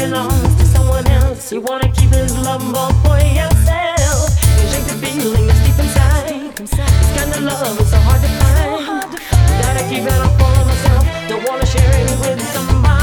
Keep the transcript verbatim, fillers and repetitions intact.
belongs to someone else. You wanna keep his love all for yourself. Can't shake the feeling that's deep inside. This kind of love is so hard to find. Gotta keep it all for myself. Don't wanna share it with somebody